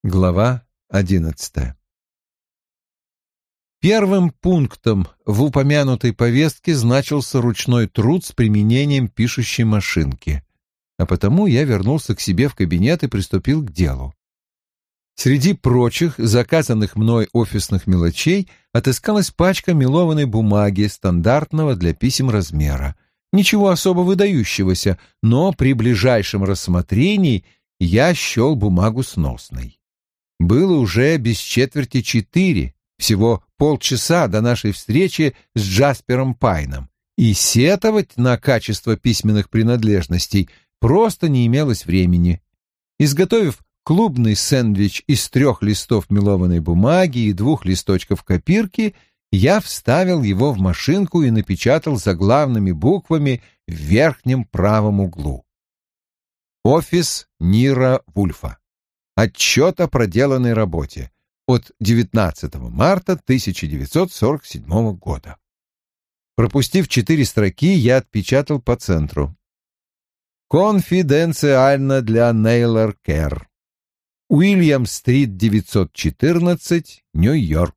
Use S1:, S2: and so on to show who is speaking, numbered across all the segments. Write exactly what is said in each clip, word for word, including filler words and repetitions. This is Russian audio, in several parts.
S1: Глава одиннадцатая. Первым пунктом в упомянутой повестке значился ручной труд с применением пишущей машинки, а потому я вернулся к себе в кабинет и приступил к делу. Среди прочих заказанных мной офисных мелочей отыскалась пачка мелованной бумаги стандартного для писем размера. Ничего особо выдающегося, но при ближайшем рассмотрении я счел бумагу сносной. Было уже без четверти четыре, всего полчаса до нашей встречи с Джаспером Пайном, и сетовать на качество письменных принадлежностей просто не имелось времени. Изготовив клубный сэндвич из трех листов мелованной бумаги и двух листочков копирки, я вставил его в машинку и напечатал заглавными буквами в верхнем правом углу. Офис Нира Вульфа. Отчет о проделанной работе от девятнадцатого марта тысяча девятьсот сорок седьмого года. Пропустив четыре строки, я отпечатал по центру. Конфиденциально для Нейлор Кэр. Уильям-стрит, девятьсот четырнадцать, Нью-Йорк.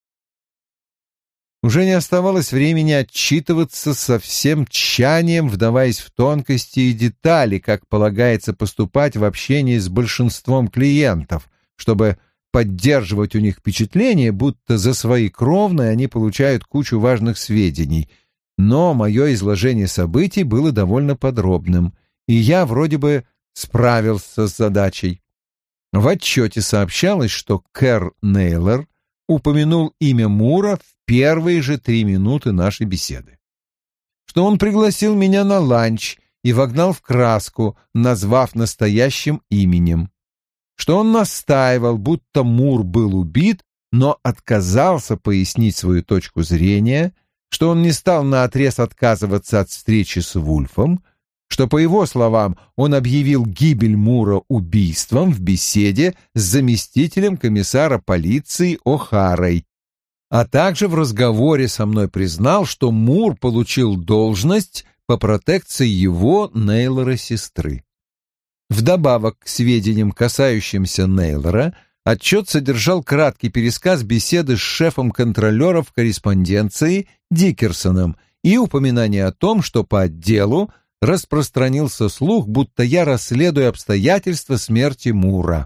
S1: Уже не оставалось времени отчитываться со всем тщанием, вдаваясь в тонкости и детали, как полагается поступать в общении с большинством клиентов, чтобы поддерживать у них впечатление, будто за свои кровные они получают кучу важных сведений. Но мое изложение событий было довольно подробным, и я вроде бы справился с задачей. В отчете сообщалось, что Кэр Нейлор упомянул имя Мура в первые же три минуты нашей беседы, что он пригласил меня на ланч и вогнал в краску, назвав настоящим именем, что он настаивал, будто Мур был убит, но отказался пояснить свою точку зрения, что он не стал наотрез отказываться от встречи с Вульфом, что, по его словам, он объявил гибель Мура убийством в беседе с заместителем комиссара полиции О'Харой, а также в разговоре со мной признал, что Мур получил должность по протекции его, Нейлора, сестры. Вдобавок к сведениям, касающимся Нейлора, отчет содержал краткий пересказ беседы с шефом контролера в корреспонденции Дикерсоном и упоминание о том, что по отделу распространился слух, будто я расследую обстоятельства смерти Мура.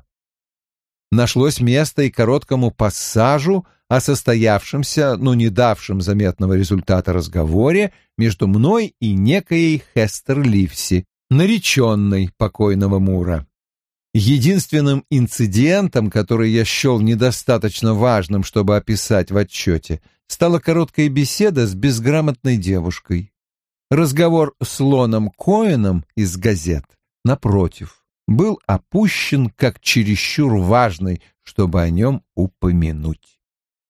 S1: Нашлось место и короткому пассажу о состоявшемся, но не давшем заметного результата разговоре между мной и некоей Хестер Ливси, нареченной покойного Мура. Единственным инцидентом, который я счел недостаточно важным, чтобы описать в отчете, стала короткая беседа с безграмотной девушкой. Разговор с Лоном Коэном из газет, напротив, был опущен как чересчур важный, чтобы о нем упомянуть.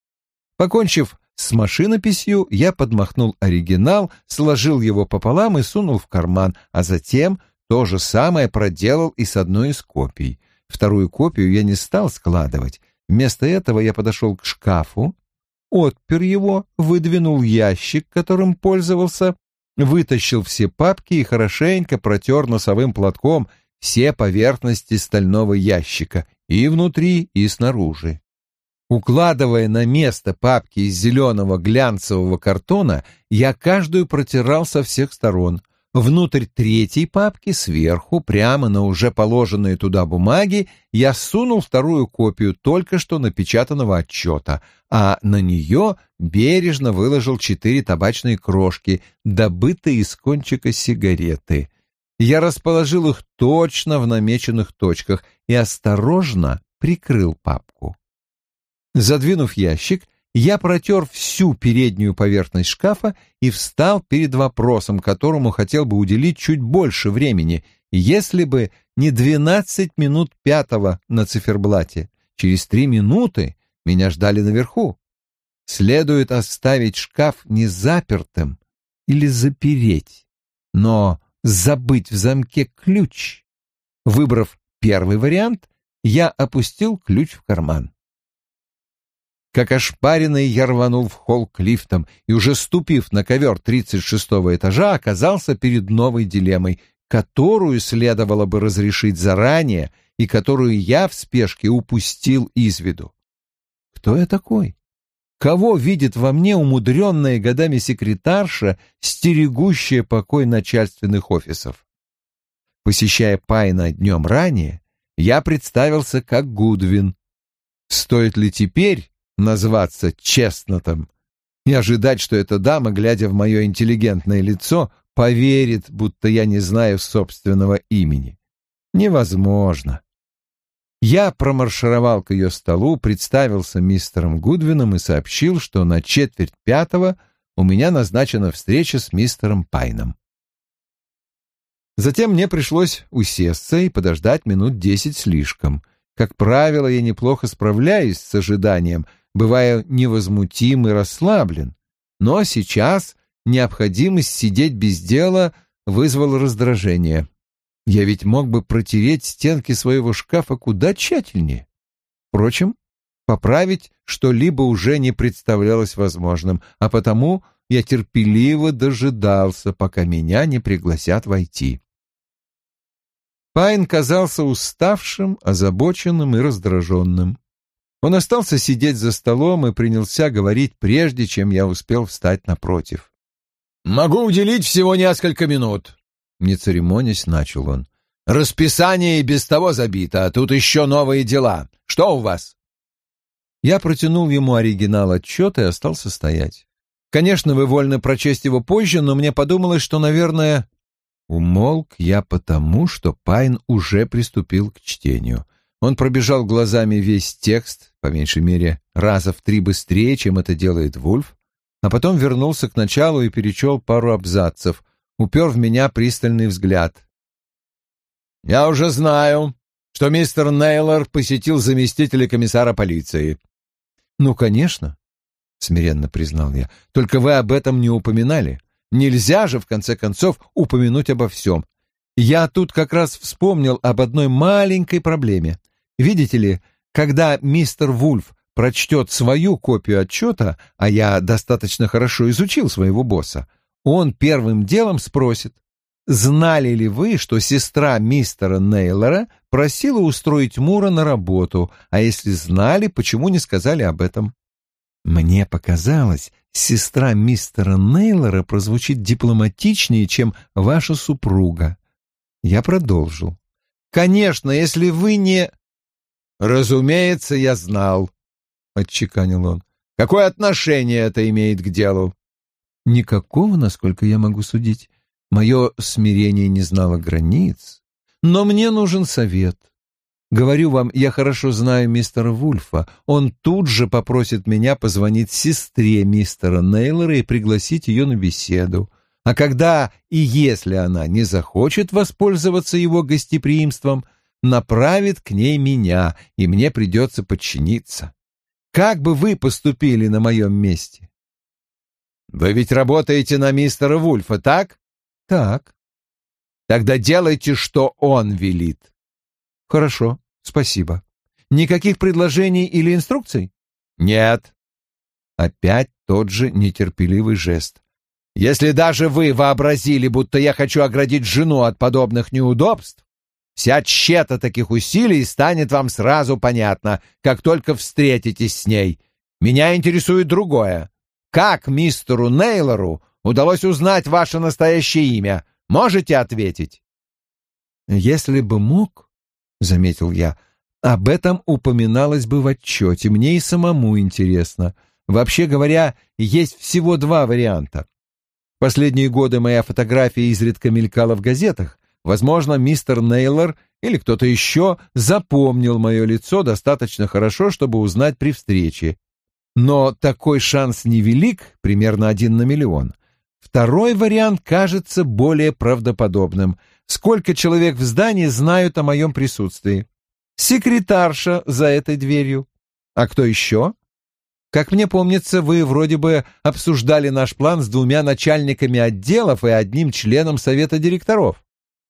S1: Покончив с машинописью, я подмахнул оригинал, сложил его пополам и сунул в карман, а затем то же самое проделал и с одной из копий. Вторую копию я не стал складывать. Вместо этого я подошел к шкафу, отпер его, выдвинул ящик, которым пользовался, вытащил все папки и хорошенько протер носовым платком все поверхности стального ящика и внутри, и снаружи. Укладывая на место папки из зеленого глянцевого картона, я каждую протирал со всех сторон. Внутрь третьей папки, сверху, прямо на уже положенные туда бумаги, я сунул вторую копию только что напечатанного отчета, а на нее бережно выложил четыре табачные крошки, добытые из кончика сигареты. Я расположил их точно в намеченных точках и осторожно прикрыл папку. Задвинув ящик, я протер всю переднюю поверхность шкафа и встал перед вопросом, которому хотел бы уделить чуть больше времени, если бы не двенадцать минут пятого на циферблате. Через три минуты меня ждали наверху. Следует оставить шкаф незапертым или запереть, но забыть в замке ключ. Выбрав первый вариант, я опустил ключ в карман. Как ошпаренный, я рванул в холл к лифтам и, уже ступив на ковер тридцать шестого этажа, оказался перед новой дилеммой, которую следовало бы разрешить заранее и которую я в спешке упустил из виду. Кто я такой? Кого видит во мне умудренная годами секретарша, стерегущая покой начальственных офисов? Посещая Пайна днем ранее, я представился как Гудвин. Стоит ли теперь назваться Честнотом и ожидать, что эта дама, глядя в мое интеллигентное лицо, поверит, будто я не знаю собственного имени? Невозможно. Я промаршировал к ее столу, представился мистером Гудвином и сообщил, что на четверть пятого у меня назначена встреча с мистером Пайном. Затем мне пришлось усесться и подождать минут десять слишком. Как правило, я неплохо справляюсь с ожиданием, бываю невозмутим и расслаблен. Но сейчас необходимость сидеть без дела вызвала раздражение. Я ведь мог бы протереть стенки своего шкафа куда тщательнее. Впрочем, поправить что-либо уже не представлялось возможным, а потому я терпеливо дожидался, пока меня не пригласят войти. Пайн казался уставшим, озабоченным и раздраженным. Он остался сидеть за столом и принялся говорить, прежде чем я успел встать напротив. «Могу уделить всего несколько минут», — не церемонясь, начал он. «Расписание и без того забито, а тут еще новые дела. Что у вас?» Я протянул ему оригинал отчета и остался стоять. Конечно, вы вольны прочесть его позже, но мне подумалось, что, наверное... Умолк я потому, что Пайн уже приступил к чтению. Он пробежал глазами весь текст, по меньшей мере, раза в три быстрее, чем это делает Вульф, а потом вернулся к началу и перечел пару абзацев, упер в меня пристальный взгляд. «Я уже знаю, что мистер Нейлор посетил заместителя комиссара полиции». «Ну, конечно», — смиренно признал я, — «только вы об этом не упоминали. Нельзя же, в конце концов, упомянуть обо всем. Я тут как раз вспомнил об одной маленькой проблеме. Видите ли, когда мистер Вульф прочтет свою копию отчета, а я достаточно хорошо изучил своего босса, он первым делом спросит, знали ли вы, что сестра мистера Нейлора просила устроить Мура на работу, а если знали, почему не сказали об этом? Мне показалось, сестра мистера Нейлора прозвучит дипломатичнее, чем ваша супруга. Я продолжил. Конечно, если вы не... Разумеется, я знал, отчеканил он. Какое отношение это имеет к делу? Никакого, насколько я могу судить. Мое смирение не знало границ. Но мне нужен совет. Говорю вам, я хорошо знаю мистера Вульфа. Он тут же попросит меня позвонить сестре мистера Нейлора и пригласить ее на беседу. А когда и если она не захочет воспользоваться его гостеприимством, направит к ней меня, и мне придется подчиниться. Как бы вы поступили на моем месте? Вы ведь работаете на мистера Вульфа, так? Так. Тогда делайте, что он велит. Хорошо, спасибо. Никаких предложений или инструкций? Нет. Опять тот же нетерпеливый жест. Если даже вы вообразили, будто я хочу оградить жену от подобных неудобств, вся тщета таких усилий станет вам сразу понятна, как только встретитесь с ней. Меня интересует другое. Как мистеру Нейлору удалось узнать ваше настоящее имя? Можете ответить? Если бы мог, — заметил я, — об этом упоминалось бы в отчете. Мне и самому интересно. Вообще говоря, есть всего два варианта. Последние годы моя фотография изредка мелькала в газетах. Возможно, мистер Нейлор или кто-то еще запомнил мое лицо достаточно хорошо, чтобы узнать при встрече. Но такой шанс невелик, примерно один на миллион. Второй вариант кажется более правдоподобным. Сколько человек в здании знают о моем присутствии? Секретарша за этой дверью. А кто еще? Как мне помнится, вы вроде бы обсуждали наш план с двумя начальниками отделов и одним членом совета директоров.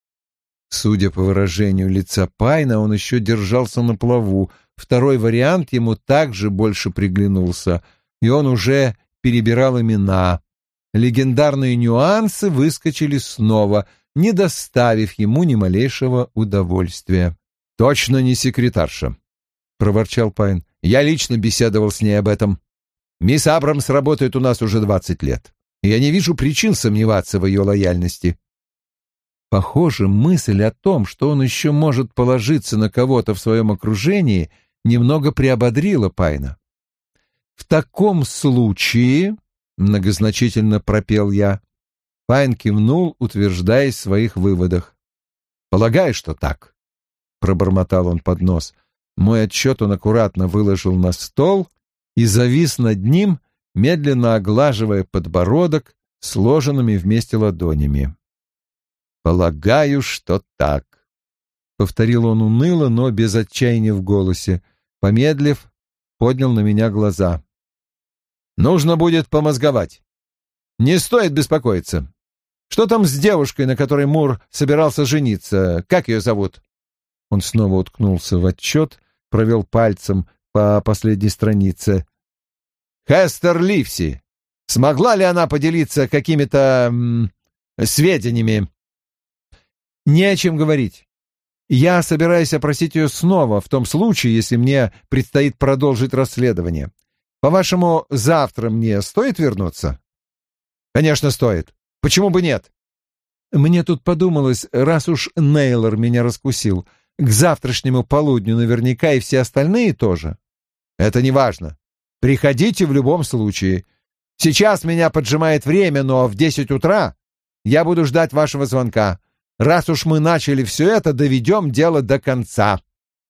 S1: Судя по выражению лица Пайна, он еще держался на плаву. Второй вариант ему также больше приглянулся, и он уже перебирал имена. Легендарные нюансы выскочили снова, не доставив ему ни малейшего удовольствия. «Точно не секретарша», — проворчал Пайн. «Я лично беседовал с ней об этом. Мисс Абрамс работает у нас уже двадцать лет, и я не вижу причин сомневаться в ее лояльности». Похоже, мысль о том, что он еще может положиться на кого-то в своем окружении, немного приободрила Пайна. «В таком случае», — многозначительно пропел я, Пайн кивнул, утверждаясь в своих выводах. «Полагаю, что так», — пробормотал он под нос. Мой отчет он аккуратно выложил на стол и завис над ним, медленно оглаживая подбородок сложенными вместе ладонями. «Полагаю, что так», — повторил он уныло, но без отчаяния в голосе. Помедлив, поднял на меня глаза. «Нужно будет помозговать. Не стоит беспокоиться. Что там с девушкой, на которой Мур собирался жениться? Как ее зовут?» Он снова уткнулся в отчет, провел пальцем по последней странице. «Хестер Ливси. Смогла ли она поделиться какими-то м, сведениями?» «Не о чем говорить. Я собираюсь опросить ее снова, в том случае, если мне предстоит продолжить расследование. По-вашему, завтра мне стоит вернуться?» «Конечно, стоит. Почему бы нет?» «Мне тут подумалось, раз уж Нейлор меня раскусил, к завтрашнему полудню наверняка и все остальные тоже». «Это не важно. Приходите в любом случае. Сейчас меня поджимает время, но в десять утра я буду ждать вашего звонка. Раз уж мы начали все это, доведем дело до конца».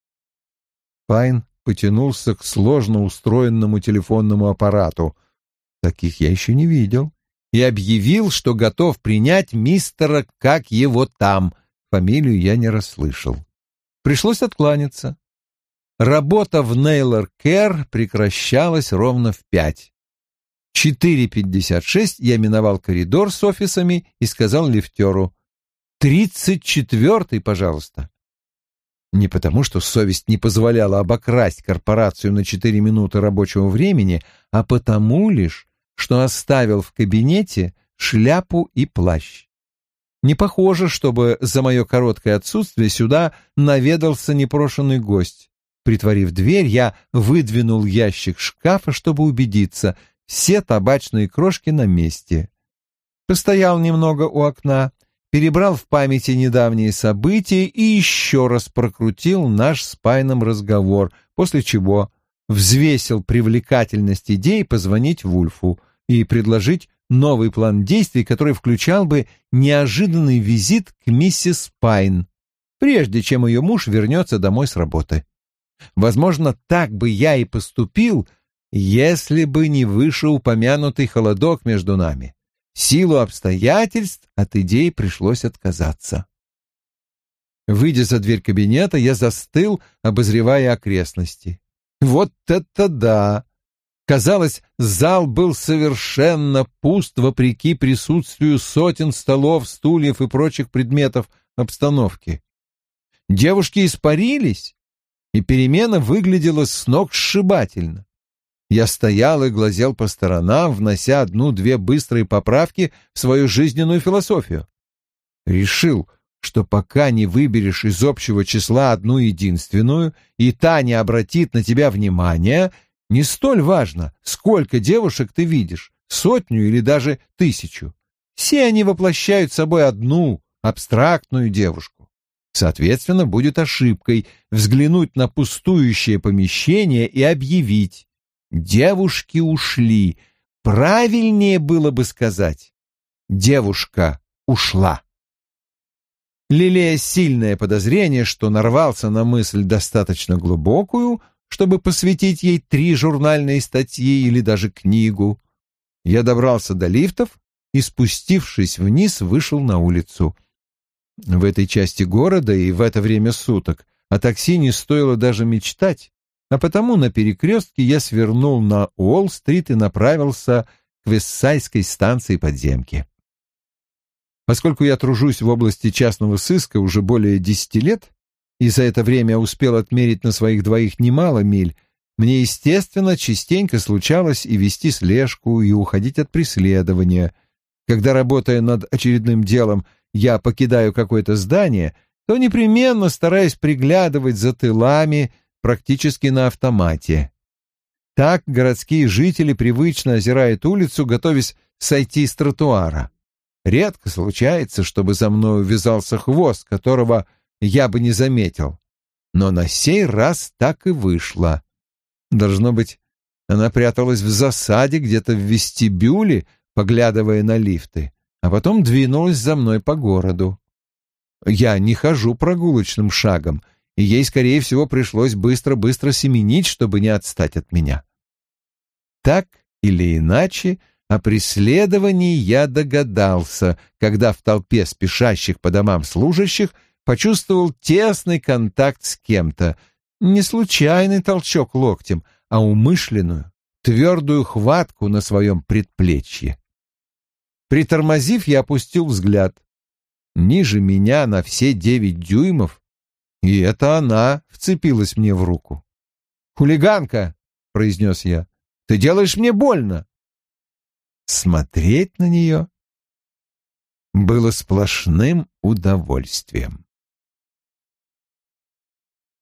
S1: Пайн потянулся к сложно устроенному телефонному аппарату. Таких я еще не видел. И объявил, что готов принять мистера как его там. Фамилию я не расслышал. Пришлось откланяться. Работа в Нейлор Кэр прекращалась ровно в пять. В четыре пятьдесят шесть я миновал коридор с офисами и сказал лифтеру: «Тридцать четвертый, пожалуйста». Не потому, что совесть не позволяла обокрасть корпорацию на четыре минуты рабочего времени, а потому лишь, что оставил в кабинете шляпу и плащ. Не похоже, чтобы за мое короткое отсутствие сюда наведался непрошенный гость. Притворив дверь, я выдвинул ящик шкафа, чтобы убедиться, все табачные крошки на месте. Постоял немного у окна, перебрал в памяти недавние события и еще раз прокрутил наш с Пайном разговор, после чего взвесил привлекательность идеи позвонить Вульфу и предложить новый план действий, который включал бы неожиданный визит к миссис Пайн, прежде чем ее муж вернется домой с работы. Возможно, так бы я и поступил, если бы не вышеупомянутый холодок между нами. В силу обстоятельств от идеи пришлось отказаться. Выйдя за дверь кабинета, я застыл, обозревая окрестности. Вот это да! Казалось, зал был совершенно пуст вопреки присутствию сотен столов, стульев и прочих предметов обстановки. Девушки испарились, и перемена выглядела сногсшибательно. Я стоял и глазел по сторонам, внося одну-две быстрые поправки в свою жизненную философию. Решил, что пока не выберешь из общего числа одну единственную, и та не обратит на тебя внимания, не столь важно, сколько девушек ты видишь, сотню или даже тысячу. Все они воплощают собой одну абстрактную девушку. Соответственно, будет ошибкой взглянуть на пустующее помещение и объявить: девушки ушли. Правильнее было бы сказать: девушка ушла. Лелея сильное подозрение, что нарвался на мысль достаточно глубокую, чтобы посвятить ей три журнальные статьи или даже книгу, я добрался до лифтов и, спустившись вниз, вышел на улицу. В этой части города и в это время суток о такси не стоило даже мечтать, а потому на перекрестке я свернул на Уолл-стрит и направился к Вестсайдской станции подземки. Поскольку я тружусь в области частного сыска уже более десяти лет, и за это время успел отмерить на своих двоих немало миль, мне, естественно, частенько случалось и вести слежку, и уходить от преследования. Когда, работая над очередным делом, я покидаю какое-то здание, то непременно стараюсь приглядывать за тылами практически на автомате. Так городские жители привычно озирают улицу, готовясь сойти с тротуара. Редко случается, чтобы за мной увязался хвост, которого я бы не заметил. Но на сей раз так и вышло. Должно быть, она пряталась в засаде где-то в вестибюле, поглядывая на лифты, а потом двинулась за мной по городу. Я не хожу прогулочным шагом, и ей, скорее всего, пришлось быстро-быстро семенить, чтобы не отстать от меня. Так или иначе, о преследовании я догадался, когда в толпе спешащих по домам служащих почувствовал тесный контакт с кем-то, не случайный толчок локтем, а умышленную, твердую хватку на своем предплечье. Притормозив, я опустил взгляд. Ниже меня на все девять дюймов, и это она вцепилась мне в руку. «Хулиганка!» — произнес я. «Ты делаешь мне больно!» Смотреть на нее было сплошным удовольствием.